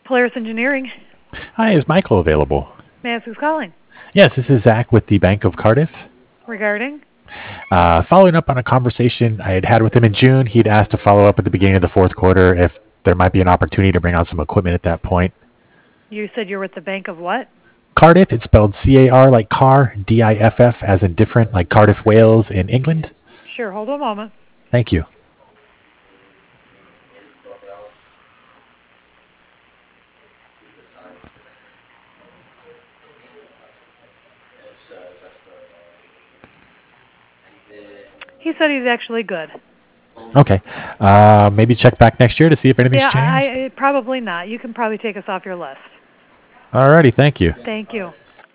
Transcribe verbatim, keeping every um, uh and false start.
Polaris Engineering. Hi, is Michael available? May I ask who's calling? Yes, this is Zach with the Bank of Cardiff. Regarding? Uh, following up on a conversation I had had with him in June, he'd asked to follow up at the beginning of the fourth quarter if there might be an opportunity to bring out some equipment at that point. You said you're with the Bank of what? Cardiff, it's spelled C A R like car, D I F F as in different, like Cardiff, Wales in England. Sure, hold on a moment. Thank you. He said he's actually good. Okay. Uh, maybe check back next year to see if anything's Yeah, changed. I, I probably not. You can probably take us off your list. Alrighty, thank you. Thank you.